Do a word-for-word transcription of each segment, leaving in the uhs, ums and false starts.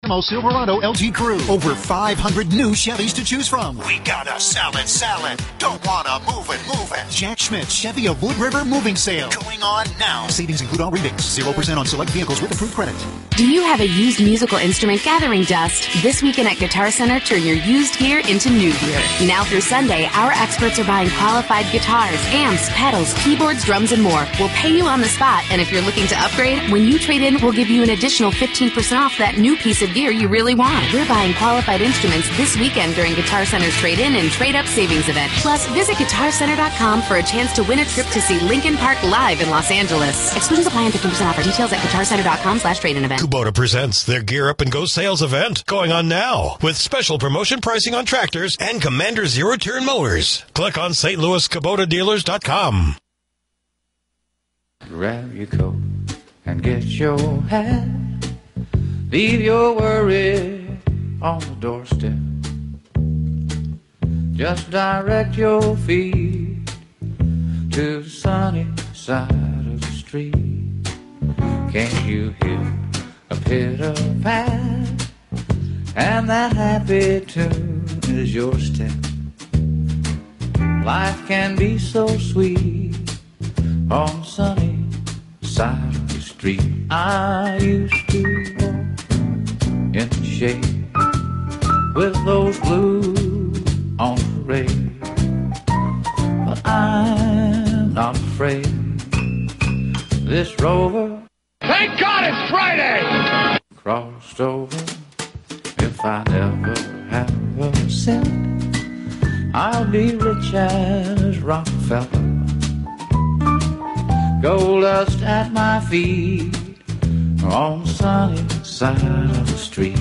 Alamo Silverado L G Crew. Over five hundred new Chevys to choose from. We got a salad salad. Don't wanna move it, move it. Jack Schmidt Chevy of Wood River moving sale. Going on now. Savings include all rebates. zero percent on select vehicles with approved credit. Do you have a used musical instrument gathering dust? This weekend at Guitar Center, turn your used gear into new gear. Now through Sunday, our experts are buying qualified guitars, amps, pedals, keyboards, drums, and more. We'll pay you on the spot, and if you're looking to upgrade, when you trade in, we'll give you an additional fifteen percent off that new piece of gear you really want. We're buying qualified instruments this weekend during Guitar Center's trade-in and trade-up savings event. Plus, visit guitar center dot com for a chance to win a trip to see Linkin Park live in Los Angeles. Exclusions apply and fifteen percent offer. Details at guitar center dot com slash trade-in event. Kubota presents their Gear Up and Go sales event going on now with special promotion pricing on tractors and Commander zero-turn mowers. Click on S T Louis Kubota Dealers dot com. Grab your coat and get your hat. Leave your worry on the doorstep. Just direct your feet to the sunny side of the street. Can't you hear a pitter-pat? And that happy tune is your step. Life can be so sweet on the sunny side of the street. I used to walk in the shade with those blues on parade, but I'm not afraid. This rover, thank God it's Friday, crossed over. If I never have a cent, I'll be rich as Rockefeller. Gold dust at my feet on the sunny side of the street.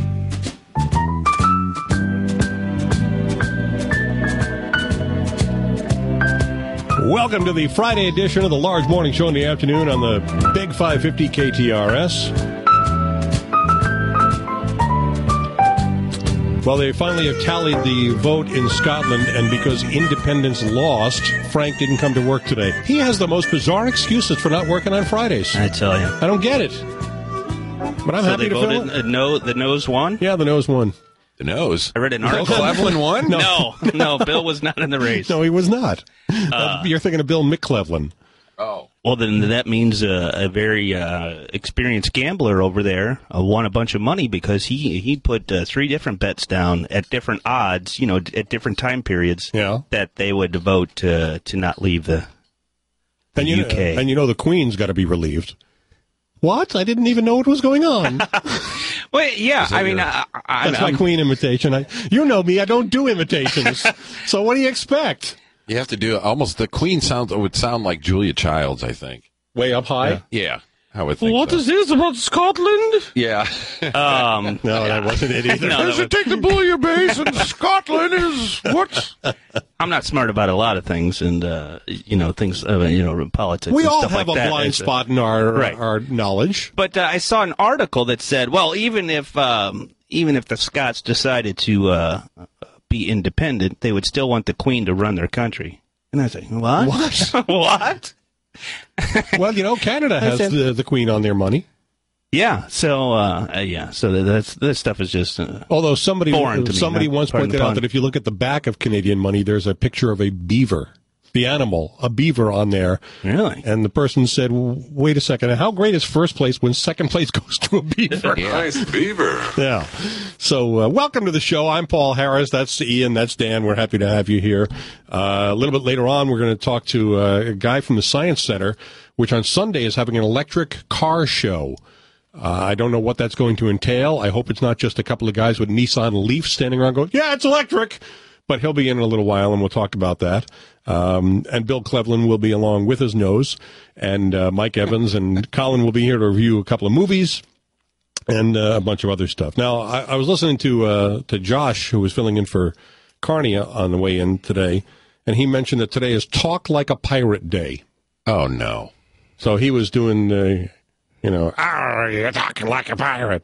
Welcome to the Friday edition of the Large Morning Show in the afternoon on the Big five fifty K T R S. Well, they finally have tallied the vote in Scotland, and because independence lost, Frank didn't come to work today. He has the most bizarre excuses for not working on Fridays. I tell you. I don't get it. But I'm so happy they to voted fill it. No, the nose won? Yeah, the nose won. The nose? I read an article. Bill Cleveland won? No. no, no, Bill was not in the race. No, he was not. Uh, uh, you're thinking of Bill McClevlan. Oh. Well, then that means uh, a very uh, experienced gambler over there uh, won a bunch of money because he he put uh, three different bets down at different odds, you know, at different time periods, yeah. that they would vote to to not leave the, the and you U K. Know, and you know the Queen's got to be relieved. What? I didn't even know what was going on. Well, yeah, I mean, I, I, that's I'm, my Queen imitation. I, you know me, I don't do imitations. So what do you expect? You have to do almost the Queen sounds would sound like Julia Childs, I think. Way up high? Yeah, yeah I would think. What so. is this about Scotland? Yeah. um, no, that wasn't it either. No, you should take the bouillabaisse, and Scotland is what? I'm not smart about a lot of things, and uh, you know things, uh, you know, politics. We and all stuff have like a that. blind spot in our right. our knowledge. But uh, I saw an article that said, well, even if um, even if the Scots decided to uh, be independent, they would still want the Queen to run their country. And I was like, what? What? What? Well, you know, Canada has said, the, the Queen on their money. Yeah, so, uh, uh, yeah, so that's, this stuff is just uh, Although somebody, foreign to me, somebody not- once pardon pointed the out pun. that if you look at the back of Canadian money, there's a picture of a beaver. The animal, a beaver on there. Really? And the person said, wait a second, how great is first place when second place goes to a beaver? Nice beaver. Yeah. So, uh, welcome to the show. I'm Paul Harris. That's Ian. That's Dan. We're happy to have you here. Uh, a little bit later on, we're going to talk to uh, a guy from the Science Center, which on Sunday is having an electric car show. Uh, I don't know what that's going to entail. I hope it's not just a couple of guys with Nissan Leafs standing around going, yeah, it's electric. But he'll be in, in a little while, and we'll talk about that. Um, and Bill Cleveland will be along with his nose, and uh, Mike Evans and Colin will be here to review a couple of movies and uh, a bunch of other stuff. Now, I, I was listening to uh, to Josh, who was filling in for Carney on the way in today, and he mentioned that today is Talk Like a Pirate Day. Oh, no. So he was doing, uh, you know, ah, you're talking like a pirate.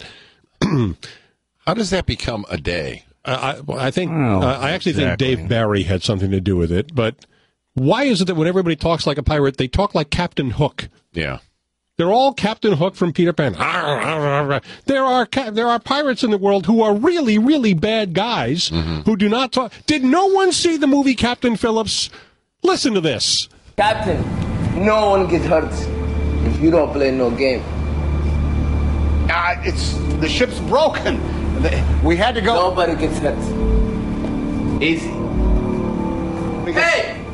How does that become a day? I, I think Oh, uh, I actually exactly. think Dave Barry had something to do with it. But why is it that when everybody talks like a pirate, they talk like Captain Hook? Yeah. They're all Captain Hook from Peter Pan. There are there are pirates in the world who are really, really bad guys mm-hmm. who do not talk. Did no one see the movie Captain Phillips? Listen to this. Captain, no one gets hurt if you don't play no game. Uh, it's the ship's broken. We had to go. Nobody gets hurt. Easy. Hey!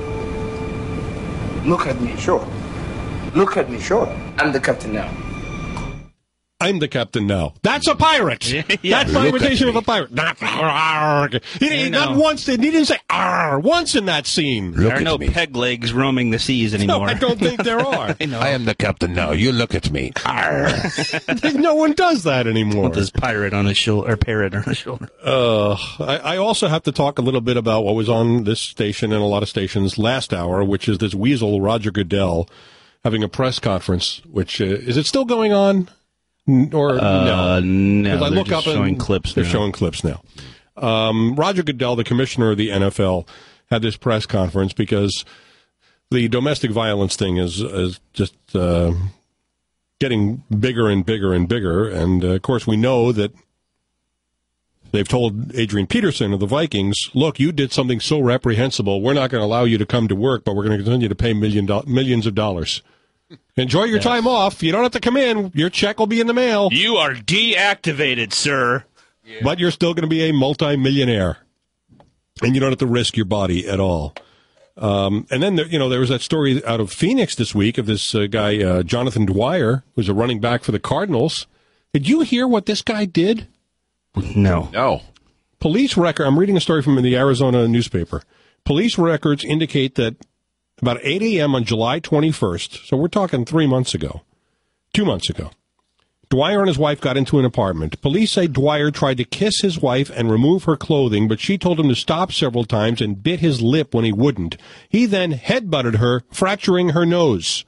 Look at me. Sure. Look at me. Sure. I'm the captain now. I'm the captain now. That's a pirate. Yeah, That's my imitation of a pirate. Not, he didn't, not once. He didn't say "arr" once in that scene. Look there are no me. peg legs roaming the seas anymore. No, I don't think there are. I, I am the captain now. You look at me. No one does that anymore. With his pirate on his shoulder, or parrot on his shoulder. Uh, I, I also have to talk a little bit about what was on this station and a lot of stations last hour, which is this weasel Roger Goodell having a press conference. Which uh, is it still going on? Or uh, no? No, I they're look just up showing and clips. They're now. showing clips now. Um, Roger Goodell, the commissioner of the N F L, had this press conference because the domestic violence thing is, is just uh, getting bigger and bigger and bigger. And, uh, of course, we know that they've told Adrian Peterson of the Vikings, look, you did something so reprehensible, we're not going to allow you to come to work, but we're going to continue to pay million do- millions of dollars. Enjoy your yes. time off. You don't have to come in. Your check will be in the mail. You are deactivated, sir. Yeah. But you're still going to be a multi-millionaire. And you don't have to risk your body at all. Um, and then, there, you know, there was that story out of Phoenix this week of this uh, guy, uh, Jonathan Dwyer, who's a running back for the Cardinals. Did you hear what this guy did? No. No. Police record, I'm reading a story from the Arizona newspaper. Police records indicate that about eight a.m. on July twenty-first, so we're talking three months ago, two months ago, Dwyer and his wife got into an apartment. Police say Dwyer tried to kiss his wife and remove her clothing, but she told him to stop several times and bit his lip when he wouldn't. He then headbutted her, fracturing her nose.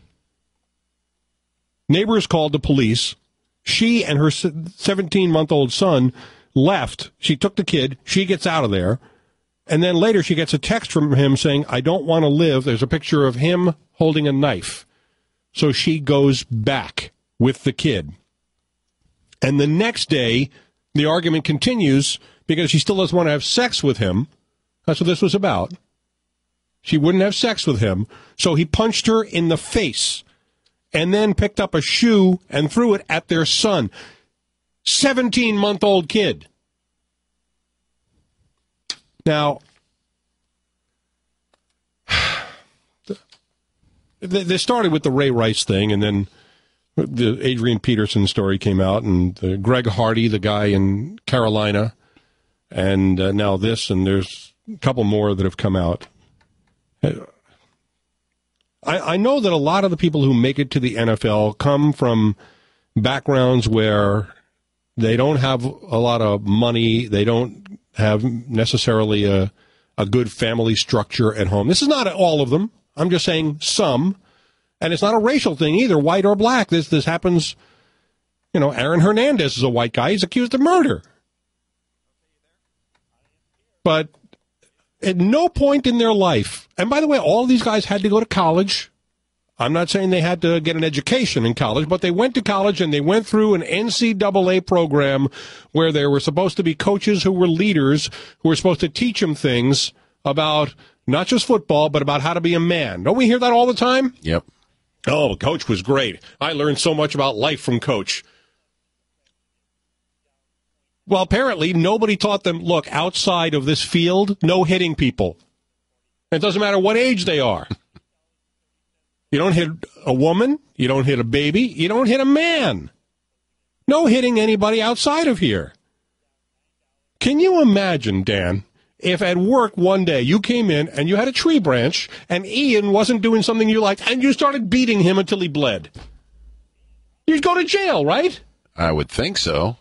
Neighbors called the police. She and her seventeen-month-old son left. She took the kid. She gets out of there. And then later she gets a text from him saying, I don't want to live. There's a picture of him holding a knife. So she goes back with the kid. And the next day, the argument continues because she still doesn't want to have sex with him. That's what this was about. She wouldn't have sex with him. So he punched her in the face and then picked up a shoe and threw it at their son. seventeen-month-old kid. Now, they started with the Ray Rice thing, and then the Adrian Peterson story came out, and uh, Greg Hardy, the guy in Carolina, and uh, now this, and there's a couple more that have come out. I, I know that a lot of the people who make it to the N F L come from backgrounds where they don't have a lot of money, they don't have necessarily a, a good family structure at home. This is not all of them. I'm just saying some. And it's not a racial thing either, white or black. This this happens, you know, Aaron Hernandez is a white guy. He's accused of murder. But at no point in their life, and by the way, all these guys had to go to college. I'm not saying they had to get an education in college, but they went to college and they went through an N C double A program where there were supposed to be coaches who were leaders who were supposed to teach them things about not just football, but about how to be a man. Don't we hear that all the time? Yep. Oh, Coach was great. I learned so much about life from Coach. Well, apparently nobody taught them, look, outside of this field, no hitting people. It doesn't matter what age they are. You don't hit a woman. You don't hit a baby. You don't hit a man. No hitting anybody outside of here. Can you imagine, Dan, if at work one day you came in and you had a tree branch and Ian wasn't doing something you liked and you started beating him until he bled? You'd go to jail, right? I would think so.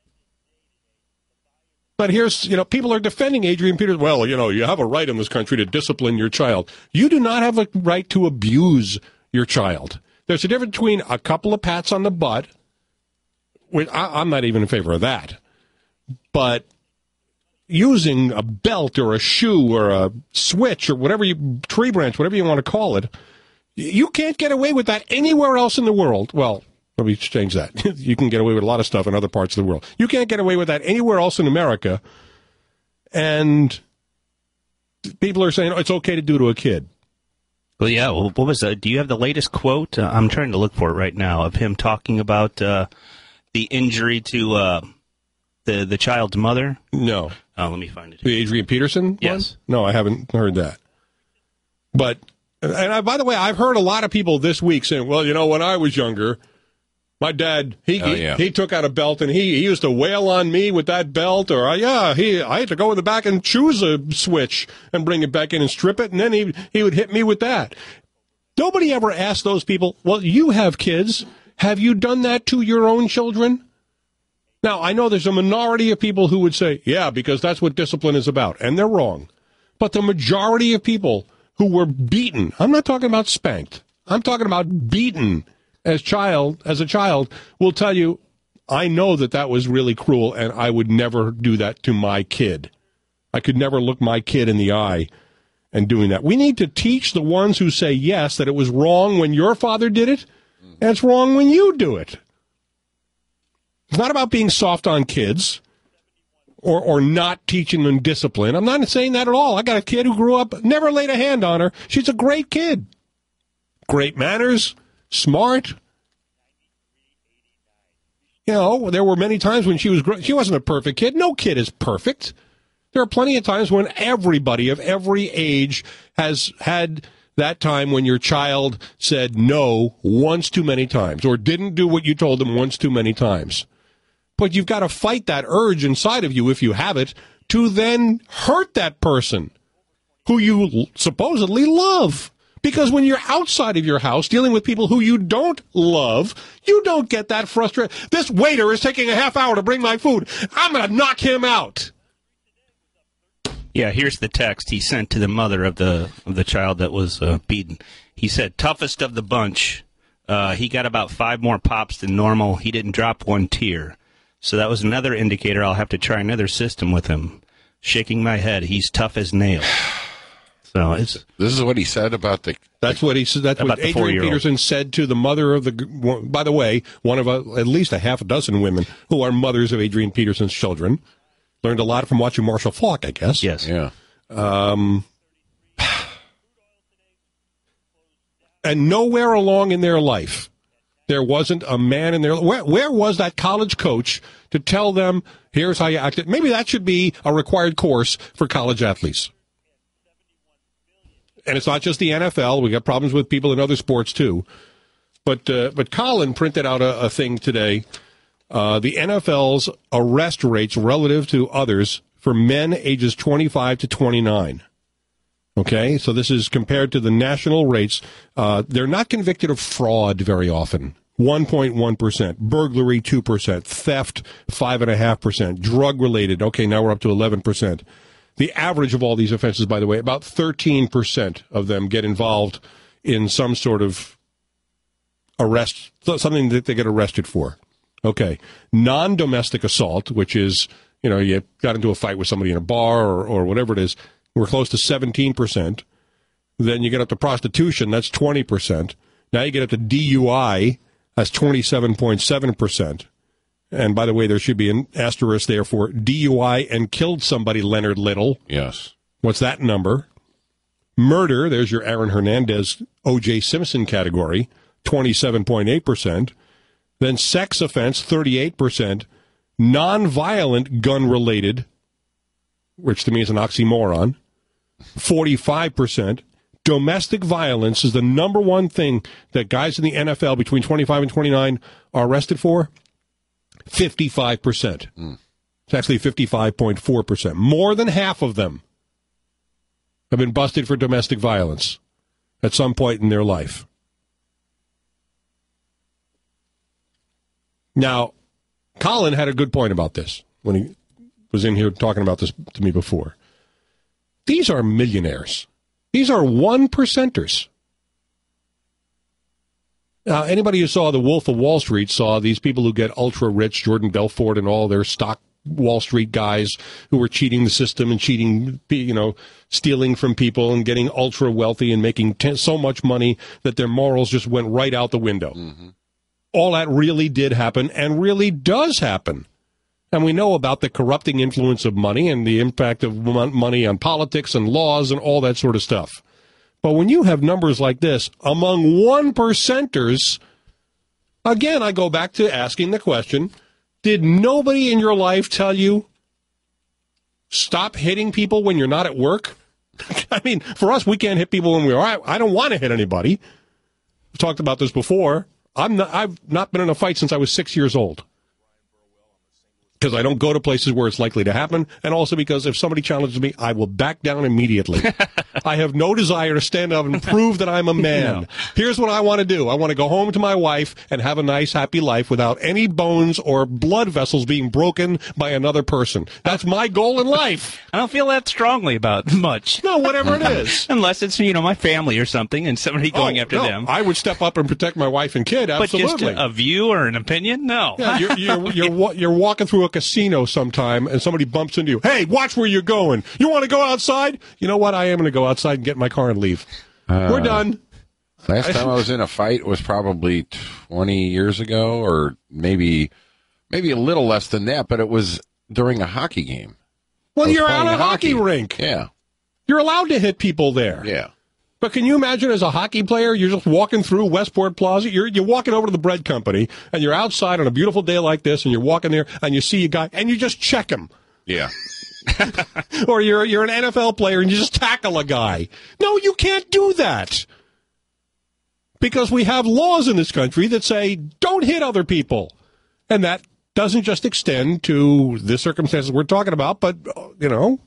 But here's, you know, people are defending Adrian Peterson. Well, you know, you have a right in this country to discipline your child. You do not have a right to abuse your child. There's a difference between a couple of pats on the butt, which I, I'm not even in favor of that, but using a belt or a shoe or a switch or whatever you, tree branch, whatever you want to call it, You can't get away with that anywhere else in the world. Well, let me change that. You can get away with a lot of stuff in other parts of the world. You can't get away with that anywhere else in America. And people are saying, oh, it's okay to do to a kid. Well, yeah. Well, what was that? Do you have the latest quote? Uh, I'm trying to look for it right now of him talking about uh, the injury to uh, the the child's mother. No. Oh, let me find it. The Adrian Peterson? Yes. One? No, I haven't heard that. But, and I, by the way, I've heard a lot of people this week saying, well, you know, when I was younger, my dad, he oh, yeah. he, he took out a belt and he, he used to wail on me with that belt, or, yeah, he I had to go in the back and choose a switch and bring it back in and strip it, and then he he would hit me with that. Nobody ever asked those people, well, you have kids. Have you done that to your own children? Now, I know there's a minority of people who would say, yeah, because that's what discipline is about, and they're wrong. But the majority of people who were beaten, I'm not talking about spanked, I'm talking about beaten as child, as a child, will tell you, I know that that was really cruel, and I would never do that to my kid. I could never look my kid in the eye and doing that. We need to teach the ones who say yes that it was wrong when your father did it, and it's wrong when you do it. It's not about being soft on kids or or not teaching them discipline. I'm not saying that at all. I got a kid who grew up, never laid a hand on her. She's a great kid. Great manners, smart. You know, there were many times when she was she wasn't a perfect kid. No kid is perfect. There are plenty of times when everybody of every age has had that time when your child said no once too many times or didn't do what you told them once too many times. But you've got to fight that urge inside of you, if you have it, to then hurt that person who you supposedly love. Because when you're outside of your house dealing with people who you don't love, you don't get that frustrated. This waiter is taking a half hour to bring my food. I'm going to knock him out. Yeah, here's the text he sent to the mother of the of the child that was uh, beaten. He said, toughest of the bunch. Uh, he got about five more pops than normal. He didn't drop one tear. So that was another indicator I'll have to try another system with him. Shaking my head. He's tough as nails. So it's this is what he said about the. That's what he said. That's what Adrian Peterson said to the mother of the. By the way, one of a, at least a half a dozen women who are mothers of Adrian Peterson's children. Learned a lot from watching Marshall Faulk, I guess. Yes. Yeah. Um, and nowhere along in their life, there wasn't a man in their... Where, where was that college coach to tell them, here's how you act? Maybe that should be a required course for college athletes. And it's not just the N F L. We got problems with people in other sports, too. But uh, but Colin printed out a, a thing today. Uh, the N F L's arrest rates relative to others for men ages twenty-five to twenty-nine. Okay, so this is compared to the national rates. Uh, they're not convicted of fraud very often. one point one percent. Burglary, two percent. Theft, five point five percent. Drug-related, okay, now we're up to eleven percent. The average of all these offenses, by the way, about thirteen percent of them get involved in some sort of arrest, something that they get arrested for. Okay. Non-domestic assault, which is, you know, you got into a fight with somebody in a bar or, or whatever it is, we're close to seventeen percent. Then you get up to prostitution, that's twenty percent. Now you get up to D U I, that's twenty-seven point seven percent. And by the way, there should be an asterisk there for D U I and killed somebody, Leonard Little. Yes. What's that number? Murder, there's your Aaron Hernandez, O J Simpson category, twenty-seven point eight percent. Then sex offense, thirty-eight percent. Non-violent gun-related, which to me is an oxymoron, forty-five percent. Domestic violence is the number one thing that guys in the N F L between twenty-five and twenty-nine are arrested for, fifty-five percent. Mm. It's actually fifty-five point four percent. More than half of them have been busted for domestic violence at some point in their life. Now, Colin had a good point about this when he was in here talking about this to me before. These are millionaires. These are one percenters. Now, anybody who saw The Wolf of Wall Street saw these people who get ultra rich, Jordan Belfort and all their stock Wall Street guys who were cheating the system and cheating, you know, stealing from people and getting ultra wealthy and making t- so much money that their morals just went right out the window. Mm-hmm. All that really did happen and really does happen. And we know about the corrupting influence of money and the impact of money on politics and laws and all that sort of stuff. But when you have numbers like this among one percenters, again, I go back to asking the question, did nobody in your life tell you, stop hitting people when you're not at work? I mean, for us, we can't hit people when we're, I, I don't want to hit anybody. We've talked about this before. I'm not, I've not been in a fight since I was six years old. Because I don't go to places where it's likely to happen, and also because if somebody challenges me, I will back down immediately. I have no desire to stand up and prove that I'm a man. No. Here's what I want to do. I want to go home to my wife and have a nice, happy life without any bones or blood vessels being broken by another person. That's my goal in life. I don't feel that strongly about much. No, whatever it is. Unless it's, you know, my family or something and somebody going oh, after no. them. I would step up and protect my wife and kid, absolutely. But just a, a view or an opinion? No. Yeah, you're, you're, you're, you're walking through a casino sometime and somebody bumps into you. Hey, watch where you're going. You want to go outside? You know what? I am going to go outside and get in my car and leave. Uh, We're done. Last time I was in a fight was probably twenty years ago, or maybe maybe a little less than that, but it was during a hockey game. Well, you're at a hockey. hockey rink. Yeah. You're allowed to hit people there. Yeah. But can you imagine as a hockey player, you're just walking through Westport Plaza, you're you're walking over to the bread company, and you're outside on a beautiful day like this, and you're walking there, and you see a guy, and you just check him. Yeah. Or you're you're an N F L player, and you just tackle a guy. No, you can't do that. Because we have laws in this country that say, don't hit other people. And that doesn't just extend to the circumstances we're talking about, but, you know,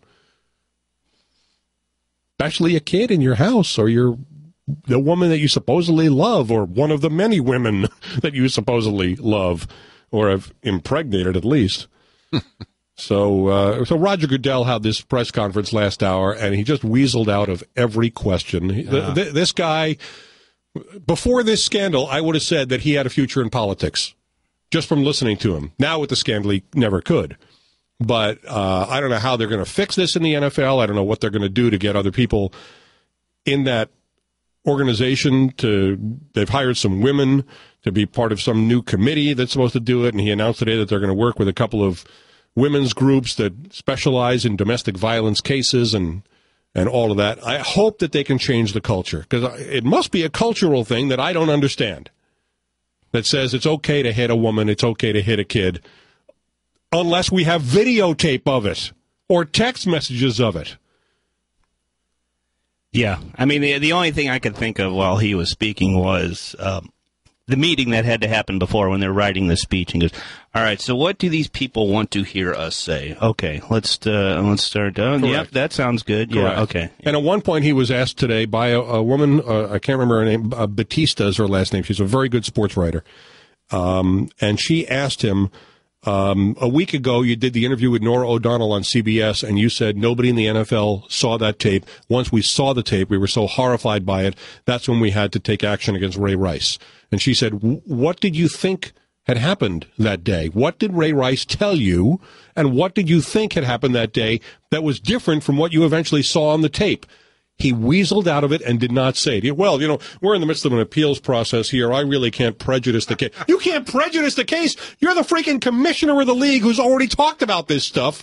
especially a kid in your house, or your the woman that you supposedly love, or one of the many women that you supposedly love, or have impregnated at least. so, uh, so Roger Goodell had this press conference last hour, and he just weaseled out of every question. Yeah. The, the, this guy, before this scandal, I would have said that he had a future in politics, just from listening to him. Now with the scandal, he never could. But uh, I don't know how they're going to fix this in the N F L. I don't know what they're going to do to get other people in that organization to, they've hired some women to be part of some new committee that's supposed to do it. And he announced today that they're going to work with a couple of women's groups that specialize in domestic violence cases and, and all of that. I hope that they can change the culture, because it must be a cultural thing that I don't understand, that says it's okay to hit a woman, it's okay to hit a kid, unless we have videotape of it or text messages of it. Yeah. I mean, the, the only thing I could think of while he was speaking was um, the meeting that had to happen before when they're writing the speech. And goes, all right, so what do these people want to hear us say? Okay, let's uh, let's start. Uh, yep, that sounds good. Correct. Yeah, okay. And at one point he was asked today by a, a woman, uh, I can't remember her name, uh, Batista is her last name. She's a very good sports writer. Um, and she asked him, Um, a week ago, you did the interview with Norah O'Donnell on C B S, and you said nobody in the N F L saw that tape. Once we saw the tape, we were so horrified by it, that's when we had to take action against Ray Rice. And she said, what did you think had happened that day? What did Ray Rice tell you, and what did you think had happened that day that was different from what you eventually saw on the tape? He weaseled out of it and did not say it. Well, you know, we're in the midst of an appeals process here. I really can't prejudice the case. You can't prejudice the case? You're the freaking commissioner of the league who's already talked about this stuff.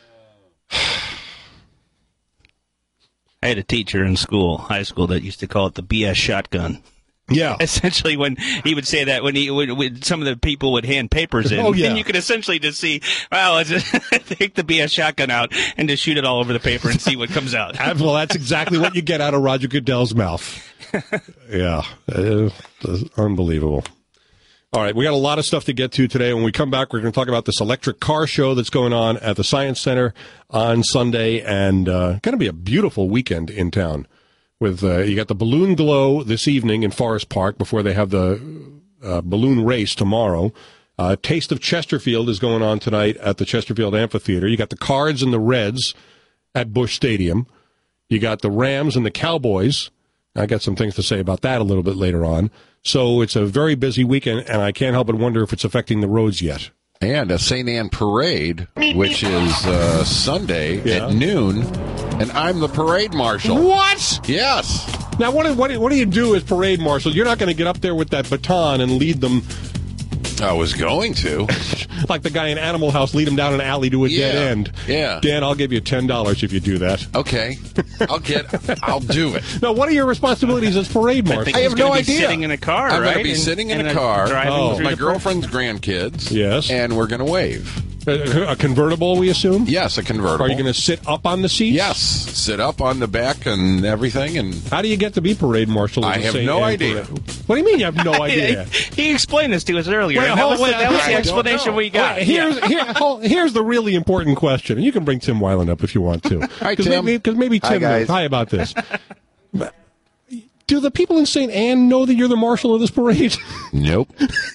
I had a teacher in school, high school, that used to call it the B S shotgun. Yeah. Essentially, when he would say that, when he when, when some of the people would hand papers in, oh, yeah. and you could essentially just see, well, let's just take the B S shotgun out and just shoot it all over the paper and see what comes out. Well, that's exactly what you get out of Roger Goodell's mouth. Yeah. Uh, unbelievable. All right, we got a lot of stuff to get to today. When we come back, we're going to talk about this electric car show that's going on at the Science Center on Sunday, and uh, going to be a beautiful weekend in town. With uh, you got the balloon glow this evening in Forest Park before they have the uh, balloon race tomorrow. Uh, Taste of Chesterfield is going on tonight at the Chesterfield Amphitheater. You got the Cards and the Reds at Busch Stadium. You got the Rams and the Cowboys. I got some things to say about that a little bit later on. So it's a very busy weekend, and I can't help but wonder if it's affecting the roads yet. And a Saint Anne parade, which is uh, Sunday Yeah. at noon, and I'm the parade marshal. What? Yes. Now, what do, what, do, what do you do as parade marshal? You're not going to get up there with that baton and lead them I was going to. like the guy in Animal House, lead them down an alley to a Yeah. dead end. Yeah. Dan, I'll give you ten dollars if you do that. Okay. I'll get. I'll do it. Now, what are your responsibilities as parade I marshal? think I he's have gonna no be idea. sitting in a car, I'm right? going to be And- sitting in and a car driving Oh. through my the girlfriend's grandkids. Yes. And we're going to wave. A, a convertible, we assume? Yes, a convertible. Are you going to sit up on the seats? Yes, sit up on the back and everything, and How do you get to be parade marshal? of I the have Saint no Anne idea. parade? What do you mean you have no idea? He explained this to us earlier. Wait, and that hold- was, wait, that was I the don't explanation know. we got. Wait, here's here, hold, here's the really important question, and you can bring Tim Weiland up if you want to. Hi, Cause Tim. Maybe, because maybe Hi, Tim knows. guys. Hi about this. But do the people in Saint Anne know that you're the marshal of this parade? nope.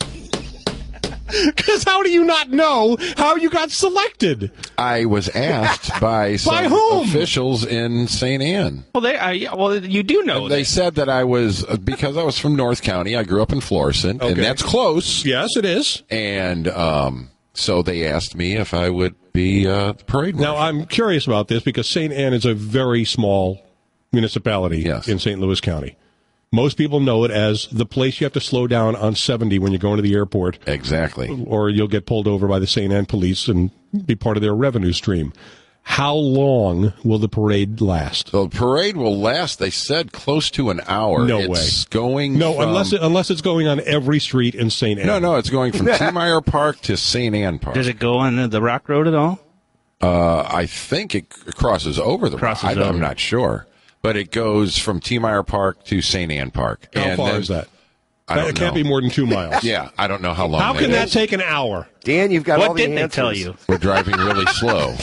Because how do you not know how you got selected? I was asked by some whom? officials in Saint Anne. Well, they, uh, yeah, well, you do know They that. said that I was uh, because I was from North County. I grew up in Florissant, Okay. and that's close. Yes, it is. And um, so they asked me if I would be uh, the parade Now, marshal. I'm curious about this because Saint Anne is a very small municipality Yes. in Saint Louis County. Most people know it as the place you have to slow down on seventy when you're going to the airport, Exactly. or you'll get pulled over by the Saint Anne police and be part of their revenue stream. How long will the parade last? The parade will last, they said, close to an hour. No it's way. going No, from, unless it, unless it's going on every street in Saint Anne. No, no, it's going from T. Meyer Park to Saint Anne Park. Does it go on the Rock Road at all? Uh, I think it c- crosses over the Crosses I, over. I'm not sure. But it goes from T. Meyer Park to Saint Anne Park. How And far then- is that? I don't it can't know. be more than two miles. Yeah, I don't know how long How that can that is. take an hour? Dan, you've got all What the did they answers. tell you? We're driving really slow.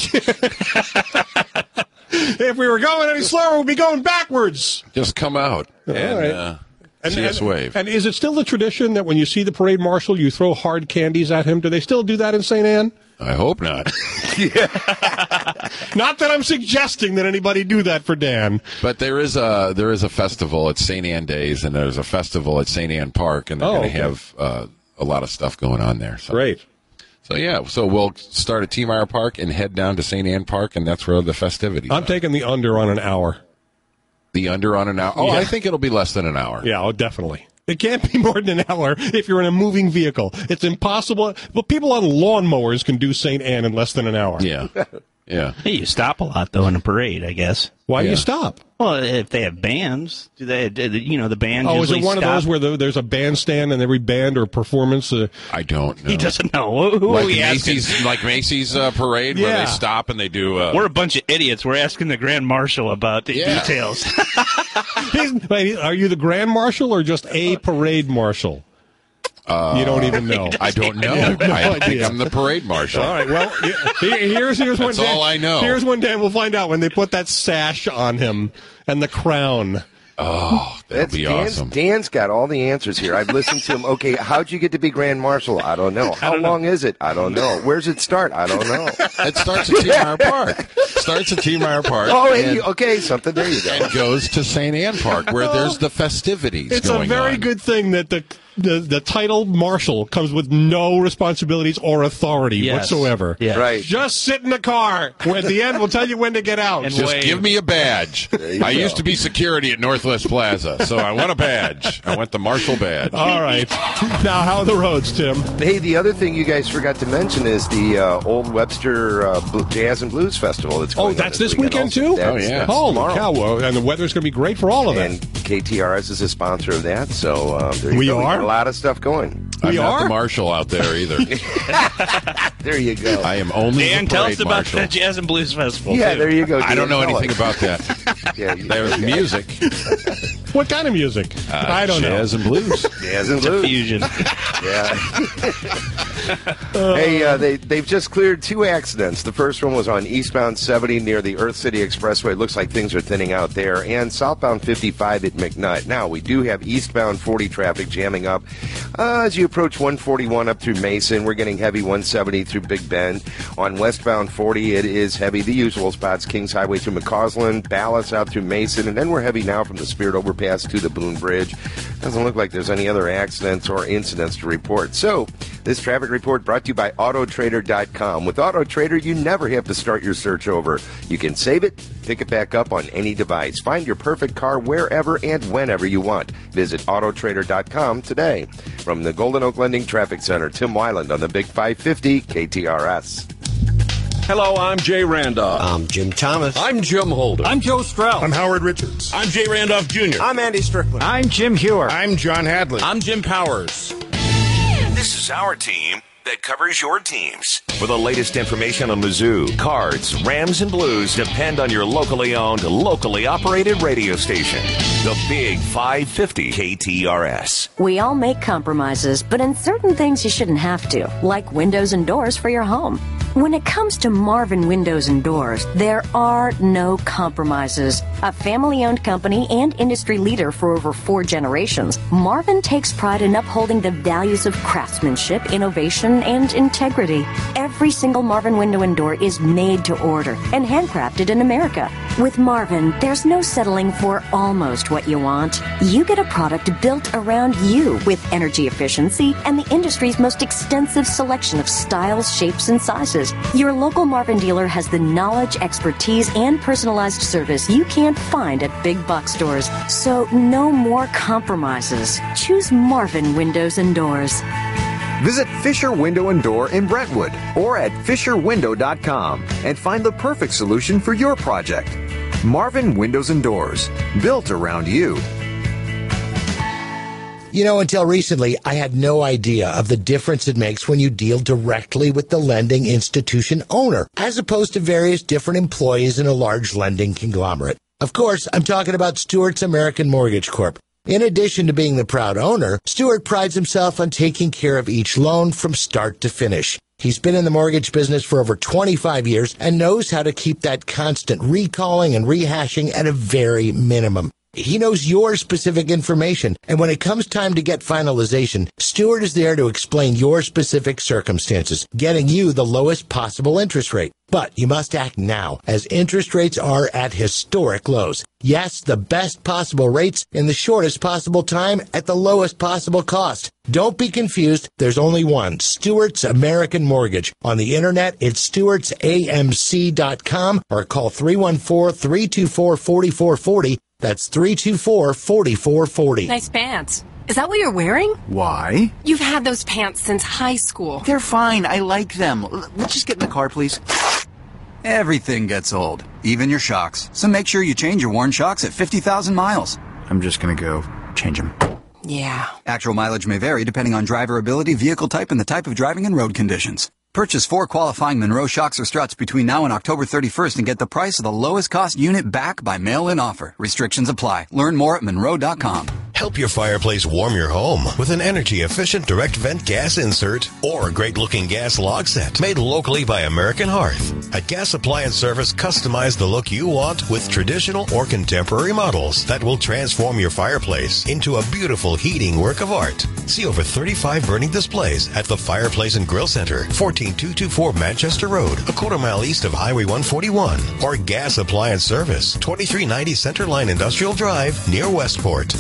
If we were going any slower, we'd be going backwards. Just come out and right. uh, And, see us and- wave. And is it still the tradition that when you see the parade marshal, you throw hard candies at him? Do they still do that in Saint Anne? I hope not. Not that I'm suggesting that anybody do that for Dan. But there is a there is a festival at Saint Anne Days, and there's a festival at Saint Anne Park, and they're Oh, going to okay. have uh, a lot of stuff going on there. So. Great. So yeah, so we'll start at T. Meyer Park and head down to Saint Anne Park, and that's where the festivities. I'm are. taking the under on an hour. The under on an hour. Oh, Yeah. I think it'll be less than an hour. Yeah, oh, definitely. It can't be more than an hour if you're in a moving vehicle. It's impossible. Well, people on lawnmowers can do Saint Anne in less than an hour. Yeah. Yeah. Hey, you stop a lot though in a parade, I guess. Why do Yeah. you stop? Well, if they have bands, do they? do the- You know, the band. Oh, is usually it one stop. of those where the, there's a bandstand and every band or performance? Uh, I don't know. He doesn't know. Who like are we asking? Macy's, like Macy's uh, parade where Yeah. they stop and they do. Uh, We're a bunch of idiots. We're asking the Grand Marshal about the Yeah. details. he's- wait, are you the grand marshal or just a parade marshal? you don't even know. I don't know. You have no I think idea. I'm the parade marshal. All right. Well, he- here's here's one. That's day, all I know. Here's one day we'll find out when they put that sash on him and the crown. Oh, that'd That's be Dan's, awesome. Dan's got all the answers here. I've listened to him. Okay, how'd you get to be Grand Marshal? I don't know. How long is it? I don't know. Where's it start? I don't know. It starts at T. Meyer Park. Starts at T. Meyer Park. Oh, and and, you, okay, something. There you go. and goes to Saint Anne Park where there's the festivities It's a going very on. good thing that the, the the title marshal comes with no responsibilities or authority Yes. whatsoever. Yeah. Right. Just sit in the car. At the end, we'll tell you when to get out. And Just wave. give me a badge. you I go. used to be security at Northwest Plaza, so I want a badge. I want the marshal badge. All right. Now, how are the roads, Tim? Hey, the other thing you guys forgot to mention is the uh, Old Webster uh, Bl- Jazz and Blues Festival. That's Oh, going on that's this weekend, also. too? That's, Oh, yeah. that's Holy tomorrow. cow. Well, and the weather's going to be great for all of And it. K T R S is a sponsor of that, so um, there you We go. are? got a lot of stuff going. I'm We not are? the marshal out there either. There you go. I am only Dan, the tell parade us about marshal. the Jazz and Blues Festival. yeah, too. there you go. I don't know Dan, tell anything us. about that. Yeah, you- There's music. What kind of music? Uh, I don't jazz and blues. Jazz and Blues. Fusion. Yeah. hey, uh, they they've just cleared two accidents. The first one was on eastbound seventy near the Earth City Expressway. It looks like things are thinning out there, and southbound fifty-five at McNutt. Now we do have eastbound forty traffic jamming up uh, as you approach one forty-one up through Mason. We're getting heavy one seventy through Big Bend. On westbound forty, it is heavy. The usual spots: Kings Highway through McCausland, Ballas out through Mason, and then we're heavy now from the Spirit Overpass to the Boone Bridge. Doesn't look like there's any other accidents or incidents to report. So This traffic report brought to you by Auto Trader dot com. With Auto Trader, you never have to start your search over. You can save it, pick it back up on any device. Find your perfect car wherever and whenever you want. Visit Auto Trader dot com today. From the Golden Oak Lending Traffic Center, Tim Weiland on the Big five fifty K T R S. Hello, I'm Jay Randolph. I'm Jim Thomas. I'm Jim Holder. I'm Joe Strauss. I'm Howard Richards. I'm Jay Randolph Junior I'm Andy Strickland. I'm Jim Hewer. I'm John Hadley. I'm Jim Powers. This is our team that covers your teams. For the latest information on Mizzou, Cards, Rams, and Blues, depend on your locally owned, locally operated radio station. The Big five fifty K T R S. We all make compromises, but in certain things you shouldn't have to, like windows and doors for your home. When it comes to Marvin Windows and Doors, there are no compromises. A family-owned company and industry leader for over four generations, Marvin takes pride in upholding the values of craftsmanship, innovation, and integrity. Every single Marvin window and door is made to order and handcrafted in America. With Marvin, there's no settling for almost what you want. You get a product built around you with energy efficiency and the industry's most extensive selection of styles, shapes, and sizes. Your local Marvin dealer has the knowledge, expertise, and personalized service you can't find at big box stores. So no more compromises. Choose Marvin Windows and Doors. Visit Fisher Window and Door in Brentwood or at Fisher Window dot com and find the perfect solution for your project. Marvin Windows and Doors, built around you. You know, until recently, I had no idea of the difference it makes when you deal directly with the lending institution owner, as opposed to various different employees in a large lending conglomerate. Of course, I'm talking about Stewart's American Mortgage Corp. In addition to being the proud owner, Stewart prides himself on taking care of each loan from start to finish. He's been in the mortgage business for over twenty-five years and knows how to keep that constant recalling and rehashing at a very minimum. He knows your specific information, and when it comes time to get finalization, Stewart is there to explain your specific circumstances, getting you the lowest possible interest rate. But you must act now, as interest rates are at historic lows. Yes, the best possible rates in the shortest possible time at the lowest possible cost. Don't be confused. There's only one, Stewart's American Mortgage. On the internet, it's stewarts A M C dot com or call three one four, three two four, four four four zero. That's three two four, four four four zero. Nice pants. Is that what you're wearing? Why? You've had those pants since high school. They're fine. I like them. Let's just get in the car, please. Everything gets old, even your shocks. So make sure you change your worn shocks at fifty thousand miles. I'm just going to go change them. Yeah. Actual mileage may vary depending on driver ability, vehicle type, and the type of driving and road conditions. Purchase four qualifying Monroe shocks or struts between now and October thirty-first and get the price of the lowest cost unit back by mail-in offer. Restrictions apply. Learn more at Monroe dot com. Help your fireplace warm your home with an energy-efficient direct vent gas insert or a great-looking gas log set made locally by American Hearth. At Gas Appliance Service, customize the look you want with traditional or contemporary models that will transform your fireplace into a beautiful heating work of art. See over thirty-five burning displays at the Fireplace and Grill Center, fourteen two twenty-four Manchester Road, a quarter mile east of Highway one forty-one, or Gas Appliance Service, twenty-three ninety Centerline Industrial Drive near Westport.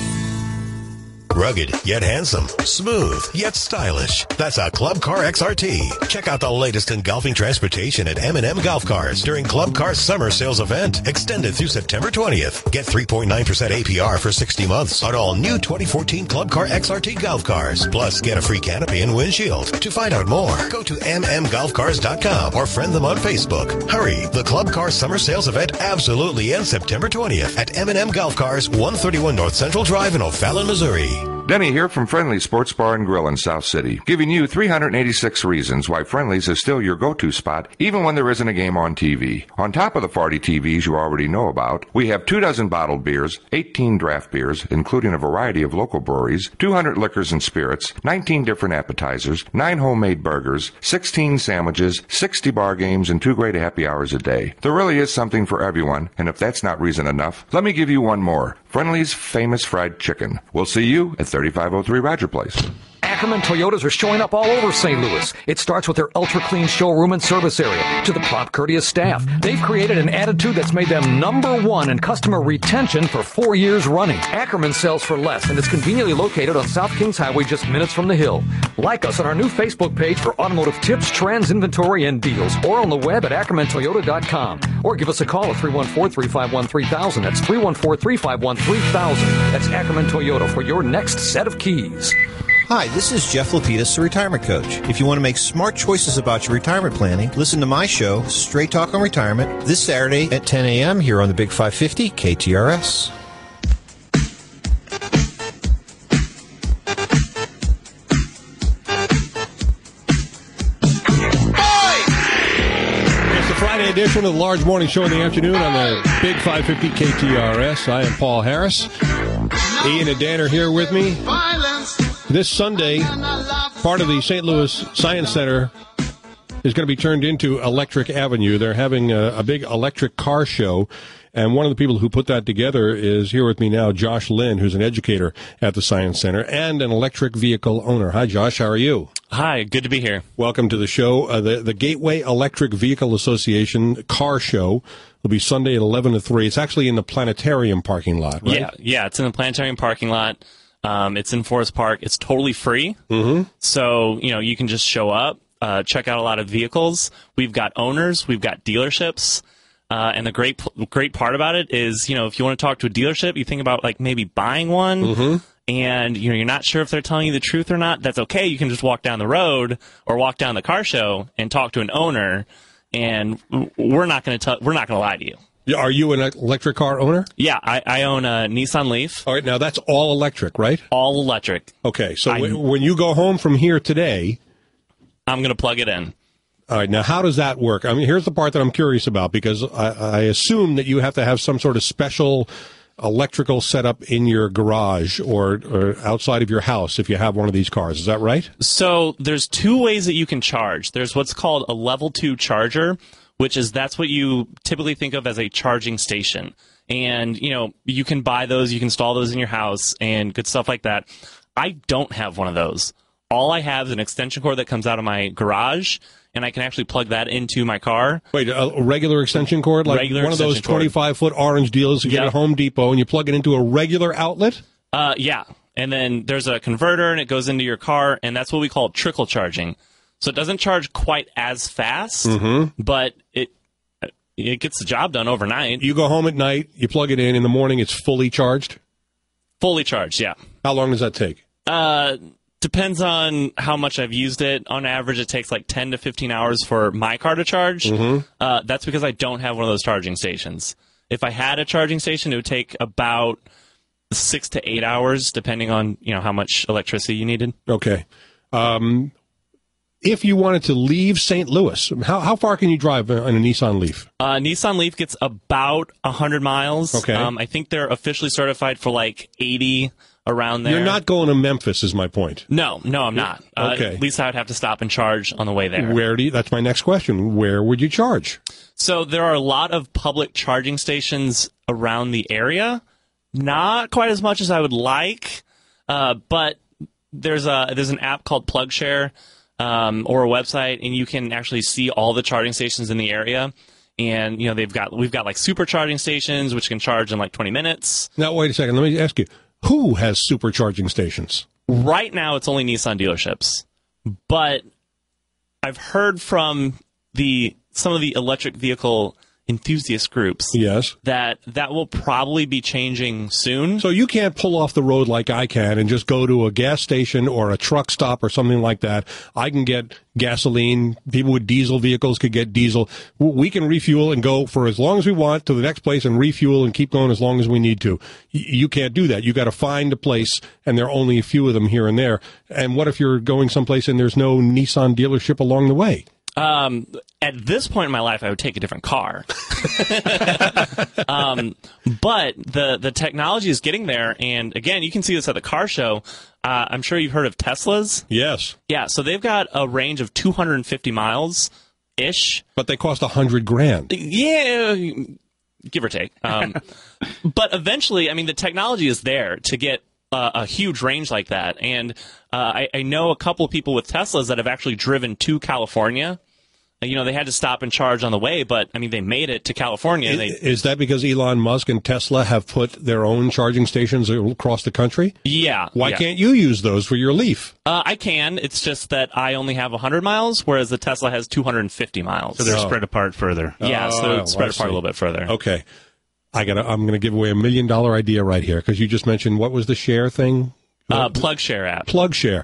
Rugged, yet handsome. Smooth, yet stylish. That's a Club Car X R T. Check out the latest in golfing transportation at M and M Golf Cars during Club Car's summer sales event, extended through September twentieth. Get three point nine percent A P R for sixty months on all new twenty fourteen Club Car X R T golf cars. Plus, get a free canopy and windshield. To find out more, go to m m golf cars dot com or friend them on Facebook. Hurry, the Club Car summer sales event absolutely ends September twentieth at M and M Golf Cars, one thirty-one North Central Drive in O'Fallon, Missouri. Denny here from Friendly's Sports Bar and Grill in South City, giving you three hundred eighty-six reasons why Friendly's is still your go-to spot, even when there isn't a game on T V. On top of the forty T Vs you already know about, we have two dozen bottled beers, eighteen draft beers, including a variety of local breweries, two hundred liquors and spirits, nineteen different appetizers, nine homemade burgers, sixteen sandwiches, sixty bar games, and two great happy hours a day. There really is something for everyone, and if that's not reason enough, let me give you one more. Friendly's famous fried chicken. We'll see you at thirty-five oh three Roger Place. Ackerman Toyotas are showing up all over Saint Louis. It starts with their ultra-clean showroom and service area to the prompt, courteous staff. They've created an attitude that's made them number one in customer retention for four years running. Ackerman sells for less, and it's conveniently located on South Kings Highway just minutes from the hill. Like us on our new Facebook page for automotive tips, trends, inventory, and deals, or on the web at ackerman toyota dot com. Or give us a call at three one four, three five one, three thousand. That's three one four, three five one, three thousand. That's Ackerman Toyota for your next set of keys. Hi, this is Jeff Lapidus, the retirement coach. If you want to make smart choices about your retirement planning, listen to my show, Straight Talk on Retirement, this Saturday at ten a.m. here on the Big five fifty K T R S. Friday edition of the Large Morning Show in the afternoon on the Big five fifty K T R S. I am Paul Harris. Ian and Dan are here with me. This Sunday, part of the Saint Louis Science Center is going to be turned into Electric Avenue. They're having a, a big electric car show, and one of the people who put that together is here with me now, Josh Lynn, who's an educator at the Science Center and an electric vehicle owner. Hi, Josh. How are you? Hi. Good to be here. Welcome to the show. Uh, the, the Gateway Electric Vehicle Association car show will be Sunday at eleven to three. It's actually in the planetarium parking lot, right? Yeah, yeah. It's in the planetarium parking lot. Um, it's in Forest Park. It's totally free. Mm-hmm. So, you know, you can just show up, uh, check out a lot of vehicles. We've got owners. We've got dealerships. Uh, and the great great part about it is, you know, if you want to talk to a dealership, you think about, like, maybe buying one, mm-hmm. and, you know, you're not sure if they're telling you the truth or not. That's okay. You can just walk down the road or walk down the car show and talk to an owner, and we're not going to tell we're not going to lie to you. Are you an electric car owner? Yeah, I, I own a Nissan Leaf. All right, now that's all electric, right? All electric. Okay, so I, w- when you go home from here today, I'm going to plug it in. All right, now how does that work? I mean, here's the part that I'm curious about, because I, I assume that you have to have some sort of special electrical setup in your garage or, or outside of your house if you have one of these cars. Is that right? So there's two ways that you can charge. There's what's called a level two charger, which is that's what you typically think of as a charging station. And, you know, you can buy those, you can install those in your house and good stuff like that. I don't have one of those. All I have is an extension cord that comes out of my garage, and I can actually plug that into my car. Wait, a regular extension cord? Like regular one of those twenty-five foot orange deals you yep. get at Home Depot, and you plug it into a regular outlet? Uh, yeah. And then there's a converter, and it goes into your car, and that's what we call trickle charging. So it doesn't charge quite as fast, mm-hmm. but it it gets the job done overnight. You go home at night, you plug it in, in the morning it's fully charged? Fully charged, yeah. How long does that take? Uh, depends on how much I've used it. On average, it takes like ten to fifteen hours for my car to charge. Mm-hmm. Uh, that's because I don't have one of those charging stations. If I had a charging station, it would take about six to eight hours, depending on, you know, how much electricity you needed. Okay. Um... If you wanted to leave Saint Louis, how how far can you drive on a Nissan Leaf? Uh, Nissan Leaf gets about one hundred miles. Okay. Um, I think they're officially certified for like eighty, around there. You're not going to Memphis, is my point. No, no, I'm not. Uh, Okay. At least I would have to stop and charge on the way there. Where do you, that's my next question. Where would you charge? So there are a lot of public charging stations around the area. Not quite as much as I would like, uh, but there's a there's an app called PlugShare. Um, or a website, and you can actually see all the charging stations in the area. And, you know, they've got we've got like super charging stations, which can charge in like twenty minutes. Now, wait a second. Let me ask you, who has supercharging stations? Right now, it's only Nissan dealerships. But I've heard from the some of the electric vehicle enthusiast groups yes. that that will probably be changing soon. So you can't pull off the road like I can and just go to a gas station or a truck stop or something like that. I can get gasoline. People with diesel vehicles could get diesel. We can refuel and go for as long as we want to the next place and refuel and keep going as long as we need to. You can't do that. You got to find a place, and there are only a few of them here and there. And what if you're going someplace and there's no Nissan dealership along the way? Um, at this point in my life, I would take a different car. um, but the, the technology is getting there. And again, you can see this at the car show. Uh, I'm sure you've heard of Teslas. Yes. Yeah. So they've got a range of two hundred fifty miles ish. But they cost a hundred grand. Yeah. Give or take. Um, but eventually, I mean, the technology is there to get uh, a huge range like that. And uh, I, I know a couple of people with Teslas that have actually driven to California. You know, they had to stop and charge on the way, but, I mean, they made it to California. And they, Is that because Elon Musk and Tesla have put their own charging stations across the country? Yeah. Why yeah. can't you use those for your Leaf? Uh, I can. It's just that I only have one hundred miles, whereas the Tesla has two hundred fifty miles. So they're Oh. spread apart further. Yeah, so Oh, it's spread I apart a see. little bit further. Okay. I gotta, I'm going to give away a million dollar idea right here because you just mentioned, what was the share thing? Uh, PlugShare app. PlugShare.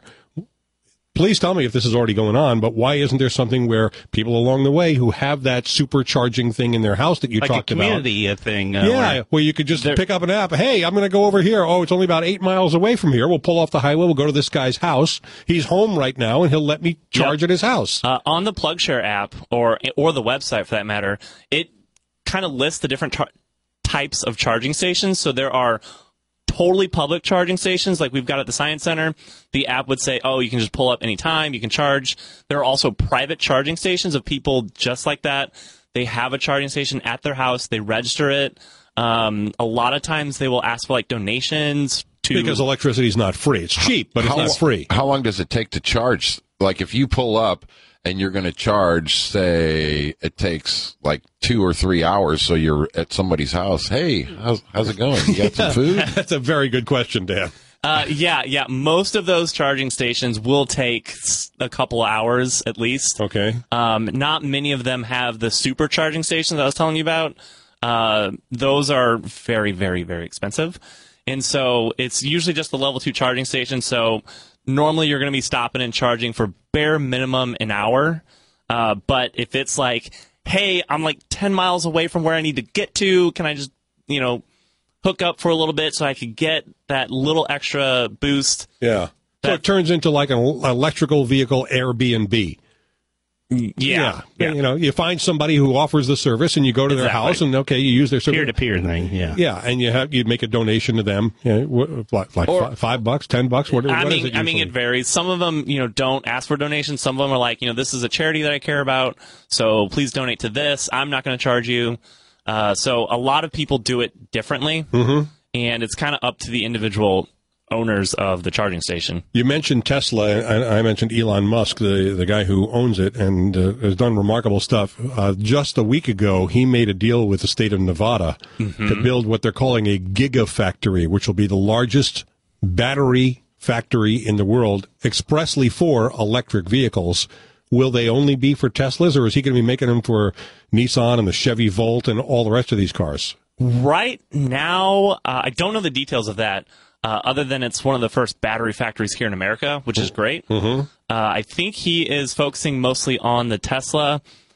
Please tell me if this is already going on, but why isn't there something where people along the way who have that supercharging thing in their house that you like talked a about? community uh, thing. Uh, Yeah, where- where you could just pick up an app. Hey, I'm going to go over here. Oh, it's only about eight miles away from here. We'll pull off the highway. We'll go to this guy's house. He's home right now, and he'll let me charge Yep. at his house. Uh, on the PlugShare app, or or the website for that matter, it kind of lists the different tar- types of charging stations. So there are totally public charging stations like we've got at the Science Center. The app would say, oh, you can just pull up anytime, you can charge. There are also private charging stations of people just like that. They have a charging station at their house, they register it. Um, a lot of times they will ask for like donations to Because electricity is not free. It's cheap, but it's how, not free. How long does it take to charge? Like if you pull up and you're going to charge, say it takes like two or three hours, so you're at somebody's house. Hey, how's, how's it going? You got some food? That's a very good question, Dan. Uh, yeah, yeah. Most of those charging stations will take s- a couple hours at least. Okay. Um, not many of them have the super charging stations I was telling you about. Uh, those are very, very, very expensive. And so it's usually just the level two charging station. So normally you're going to be stopping and charging for bare minimum an hour. Uh, but if it's like, hey, I'm like ten miles away from where I need to get to, can I just, you know, hook up for a little bit so I could get that little extra boost? Yeah. So it turns into like an electrical vehicle Airbnb. Yeah. yeah. You know, you find somebody who offers the service and you go to their Exactly. house and, okay, you use their service. Peer-to-peer thing, yeah. Yeah, and you have you'd make a donation to them. You know, what, what, like Or- five, five bucks, ten bucks, what, I what mean, is it I mean, usually? it varies. Some of them, you know, don't ask for donations. Some of them are like, you know, this is a charity that I care about, so please donate to this. I'm not going to charge you. Uh, so a lot of people do it differently, Mhm. and it's kind of up to the individual owners of the charging station. You mentioned Tesla, and I mentioned Elon Musk, the the guy who owns it and uh, has done remarkable stuff. Uh, just a week ago, he made a deal with the state of Nevada Mhm. to build what they're calling a gigafactory, which will be the largest battery factory in the world expressly for electric vehicles. Will they only be for Teslas, or is he going to be making them for Nissan and the Chevy Volt and all the rest of these cars? Right now, uh, I don't know the details of that, uh, other than it's one of the first battery factories here in America, which is great. Mm-hmm. Uh, I think he is focusing mostly on the Tesla.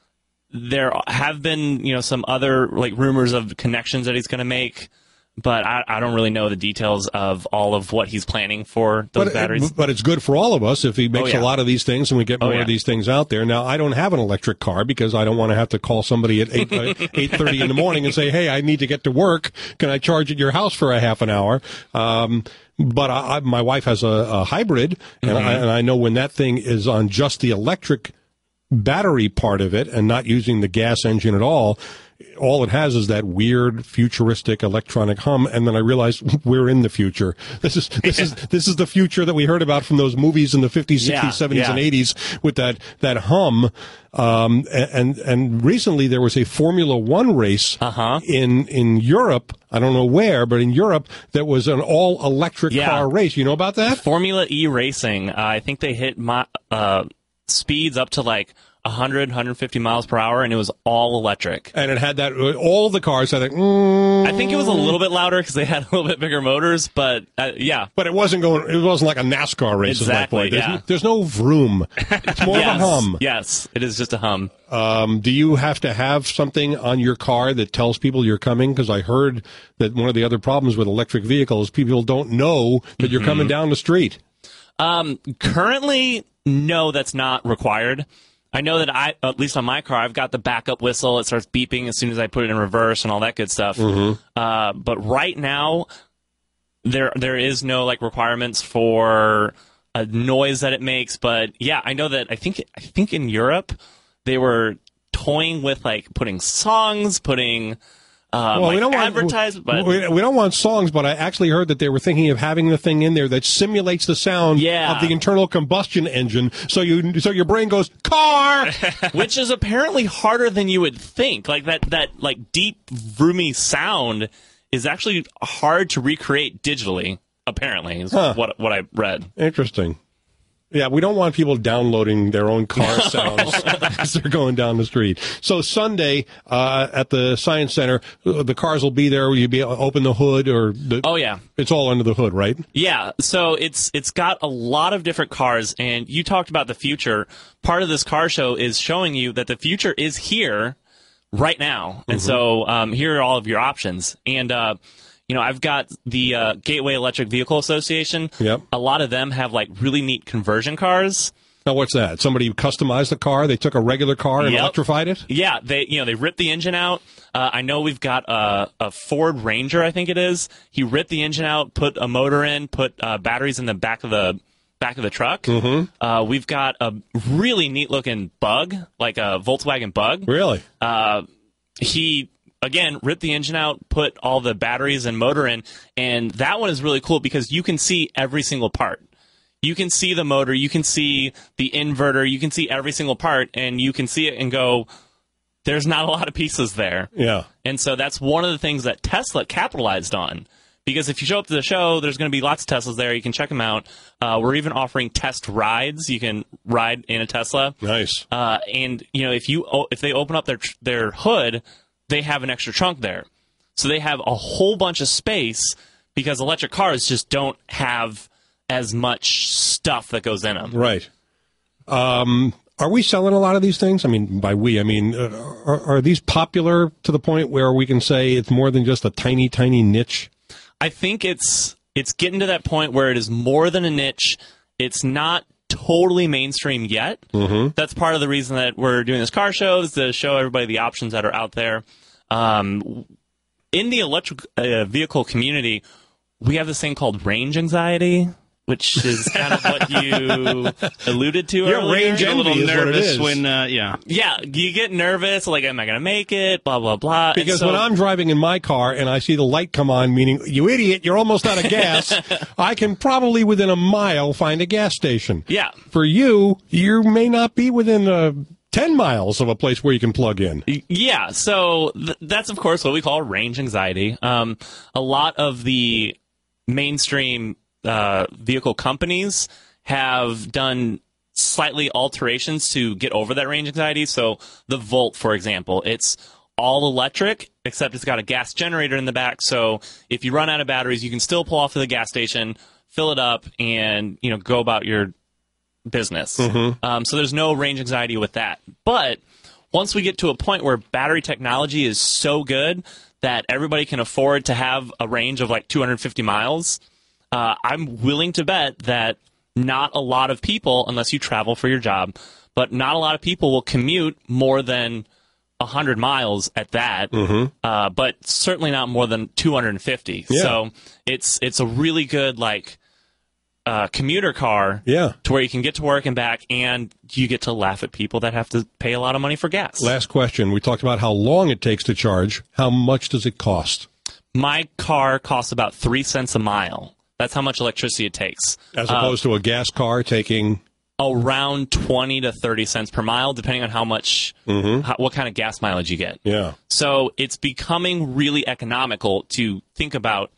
There have been, you know, some other like rumors of connections that he's going to make, but I, I don't really know the details of all of what he's planning for those But, batteries. but it's good for all of us if he makes Oh, yeah. a lot of these things and we get Oh, more yeah. of these things out there. Now, I don't have an electric car because I don't want to have to call somebody at eight uh, eight thirty in the morning and say, "Hey, I need to get to work. Can I charge at your house for a half an hour?" Um, but I, I, my wife has a, a hybrid, and, Mm-hmm. I, and I know when that thing is on just the electric battery part of it and not using the gas engine at all, all it has is that weird futuristic electronic hum, and then I realized we're in the future. This is this is this is the future that we heard about from those movies in the fifties, sixties, Yeah, seventies, yeah. and eighties with that that hum. Um, and and recently there was a Formula One race Uh-huh. in in Europe. I don't know where, but in Europe that was an all electric Yeah. car race. You know about that? Formula E racing, uh, I think they hit my, uh, speeds up to like one hundred, one hundred fifty miles per hour, and it was all electric. And it had that. All the cars had that. Mm, I think it was a little bit louder because they had a little bit bigger motors, but uh, yeah. But it wasn't going. It wasn't like a NASCAR race. is my Exactly, point. There's, yeah. there's no vroom. It's more yes, of a hum. Yes, it is just a hum. Um, do you have to have something on your car that tells people you're coming? Because I heard that one of the other problems with electric vehicles, people don't know that you're Mm-hmm. coming down the street. Um, currently, no, that's not required. I know that I, at least on my car, I've got the backup whistle. It starts beeping as soon as I put it in reverse and all that good stuff. Mhm. Uh, but right now, there there is no like requirements for a noise that it makes. But yeah, I know that I think I think in Europe they were toying with like putting songs, putting um, well, like we don't want advertised, but we, we don't want songs. But I actually heard that they were thinking of having the thing in there that simulates the sound Yeah. of the internal combustion engine. So you so your brain goes car, which is apparently harder than you would think. Like that that like deep roomy sound is actually hard to recreate digitally. Apparently, is Huh. what what I read. Interesting. Yeah, we don't want people downloading their own car sounds as they're going down the street. So Sunday uh, at the Science Center, uh, the cars will be there. Will you be able to open the hood or? The, Oh yeah, it's all under the hood, right? Yeah, so it's it's got a lot of different cars, and you talked about the future. Part of this car show is showing you that the future is here right now, and Mm-hmm. so um, here are all of your options. And uh, you know, I've got the uh, Gateway Electric Vehicle Association. Yep. A lot of them have like really neat conversion cars. Now, what's that? Somebody customized the car. They took a regular car and Yep. electrified it. Yeah, they you know they ripped the engine out. Uh, I know we've got a, a Ford Ranger, I think it is. He ripped the engine out, put a motor in, put uh, batteries in the back of the back of the truck. Mm-hmm. Uh, we've got a really neat looking Bug, like a Volkswagen Bug. Really? Uh, he again ripped the engine out, put all the batteries and motor in, and that one is really cool because you can see every single part. You can see the motor, you can see the inverter, you can see every single part, and you can see it and go, there's not a lot of pieces there. Yeah. And so that's one of the things that Tesla capitalized on. Because if you show up to the show, there's going to be lots of Teslas there. You can check them out. Uh, we're even offering test rides. You can ride in a Tesla. Nice. Uh, and you know, if you if they open up their their hood, they have an extra trunk there. So they have a whole bunch of space because electric cars just don't have as much stuff that goes in them. Right. Um, are we selling a lot of these things? I mean, by we, I mean, uh, are, are these popular to the point where we can say it's more than just a tiny, tiny niche? I think it's it's getting to that point where it is more than a niche. It's not totally mainstream yet. Mm-hmm. That's part of the reason that we're doing this car show, is to show everybody the options that are out there. Um, in the electric uh, vehicle community, we have this thing called range anxiety, which is kind of what you alluded to Your earlier. range envy is what it is. when, uh, yeah. Yeah, you get nervous, like, am I going to make it, blah, blah, blah. And Because so- when I'm driving in my car and I see the light come on, meaning, you idiot, you're almost out of gas, I can probably within a mile find a gas station. Yeah. For you, you may not be within uh, ten miles of a place where you can plug in. Yeah, so th- that's, of course, what we call range anxiety. Um, a lot of the mainstream uh, vehicle companies have done slightly alterations to get over that range anxiety. So the Volt, for example, it's all electric, except it's got a gas generator in the back. So if you run out of batteries, you can still pull off to the gas station, fill it up, and you know go about your business. Mm-hmm. Um, so there's no range anxiety with that. But once we get to a point where battery technology is so good that everybody can afford to have a range of like two hundred fifty miles, uh, I'm willing to bet that not a lot of people, unless you travel for your job, but not a lot of people will commute more than one hundred miles at that, Mm-hmm. uh, but certainly not more than two hundred fifty. Yeah. So it's it's a really good like uh, commuter car Yeah. to where you can get to work and back, and you get to laugh at people that have to pay a lot of money for gas. Last question. We talked about how long it takes to charge. How much does it cost? My car costs about three cents a mile. That's how much electricity it takes. As Uh, opposed to a gas car taking... around twenty to thirty cents per mile, depending on how much, Mhm. how, what kind of gas mileage you get. Yeah. So it's becoming really economical to think about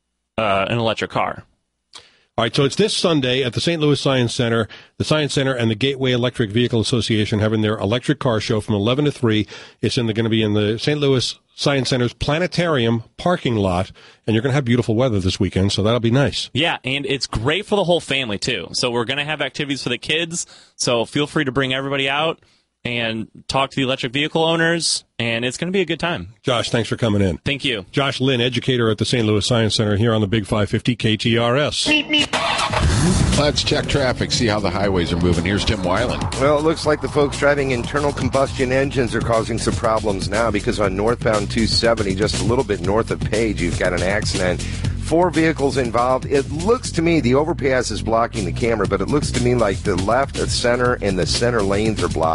uh, an electric car. All right, so it's this Sunday at the Saint Louis Science Center. The Science Center and the Gateway Electric Vehicle Association having their electric car show from eleven to three. It's in the, going to be in the Saint Louis Science Center's planetarium parking lot, and you're going to have beautiful weather this weekend, so that'll be nice. Yeah, and it's great for the whole family, too. So we're going to have activities for the kids, so feel free to bring everybody out and talk to the electric vehicle owners, and it's going to be a good time. Josh, thanks for coming in. Thank you. Josh Lynn, educator at the Saint Louis Science Center here on the Big five fifty K T R S. Let's check traffic, see how the highways are moving. Here's Tim Weiland. Well, it looks like the folks driving internal combustion engines are causing some problems now because on northbound two seventy, just a little bit north of Page, you've got an accident. Four vehicles involved. It looks to me, the overpass is blocking the camera, but it looks to me like the left, the center, and the center lanes are blocked.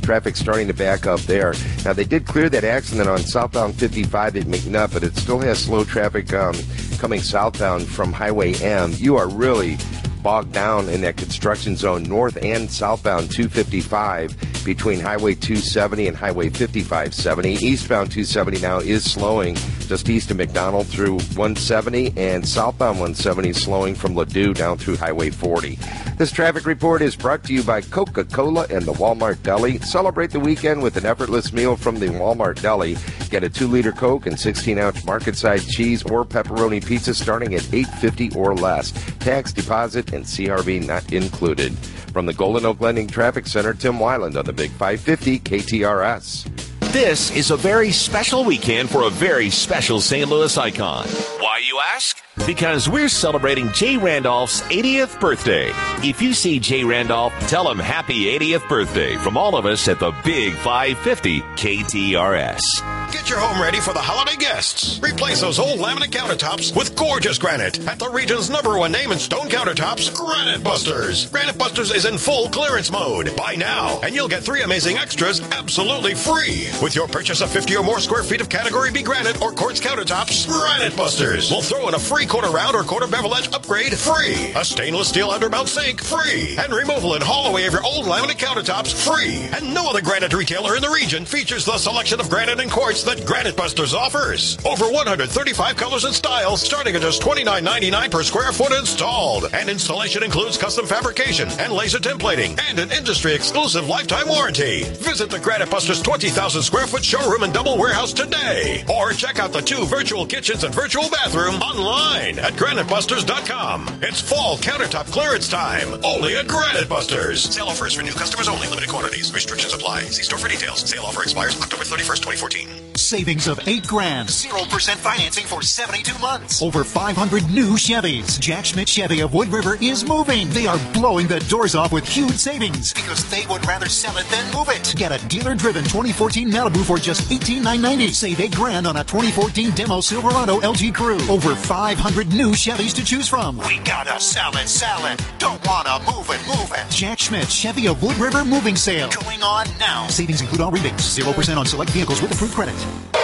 traffic starting to back up there. Now, they did clear that accident on southbound fifty-five at McNutt, but it still has slow traffic um, coming southbound from Highway M. You are really bogged down in that construction zone north and southbound two fifty-five between Highway two seventy and Highway fifty-five seventy. Eastbound two seventy now is slowing just east of McDonald through one seventy, and southbound one seventy slowing from Ladue down through Highway forty. This traffic report is brought to you by Coca-Cola and the Walmart Deli. Celebrate the weekend with an effortless meal from the Walmart Deli. Get a two liter Coke and sixteen ounce market-side cheese or pepperoni pizza starting at eight fifty or less. Tax, deposit, and C R V not included. From the Golden Oak Lending Traffic Center, Tim Weiland on the Big five fifty K T R S. This is a very special weekend for a very special Saint Louis icon. Why, you ask? Because we're celebrating Jay Randolph's eightieth birthday. If you see Jay Randolph, tell him happy eightieth birthday from all of us at the Big five fifty K T R S. Get your home ready for the holiday guests. Replace those old laminate countertops with gorgeous granite at the region's number one name in stone countertops, Granite Busters. Granite Busters is in full clearance mode. Buy now, and you'll get three amazing extras absolutely free. With your purchase of fifty or more square feet of Category B granite or quartz countertops, Granite Busters will throw in a free quarter round or quarter bevel edge upgrade free. A stainless steel undermount sink free. And removal and haul away of your old laminate countertops free. And no other granite retailer in the region features the selection of granite and quartz that Granite Busters offers. Over one hundred thirty-five colors and styles starting at just twenty-nine ninety-nine per square foot installed. And installation includes custom fabrication and laser templating and an industry exclusive lifetime warranty. Visit the Granite Busters twenty thousand square foot showroom and double warehouse today. Or check out the two virtual kitchens and virtual bathroom online at granite busters dot com. It's fall countertop clearance time. Only at Granite Busters. Sale offers for new customers only. Limited quantities. Restrictions apply. See store for details. Sale offer expires October thirty-first, twenty fourteen. Savings of eight grand. zero percent financing for seventy-two months. Over five hundred new Chevys. Jack Schmidt Chevy of Wood River is moving. They are blowing the doors off with huge savings because they would rather sell it than move it. Get a dealer-driven twenty fourteen Malibu for just eighteen thousand nine hundred ninety. Save eight grand on a twenty fourteen Demo Silverado L G Crew. Over five hundred new Chevys to choose from. We gotta sell it, sell it. Don't wanna move it, move it. Jack Schmidt Chevy of Wood River moving sale. Going on now. Savings include all rebates. zero percent on select vehicles with approved credit.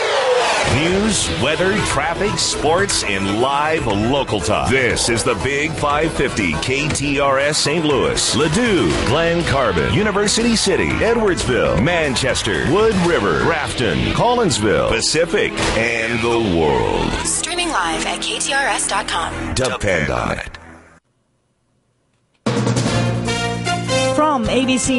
News, weather, traffic, sports, and live local talk. This is the Big five fifty K T R S Saint Louis, Ladue, Glen Carbon, University City, Edwardsville, Manchester, Wood River, Grafton, Collinsville, Pacific, and the world. Streaming live at K T R S dot com. Depend on it. From A B C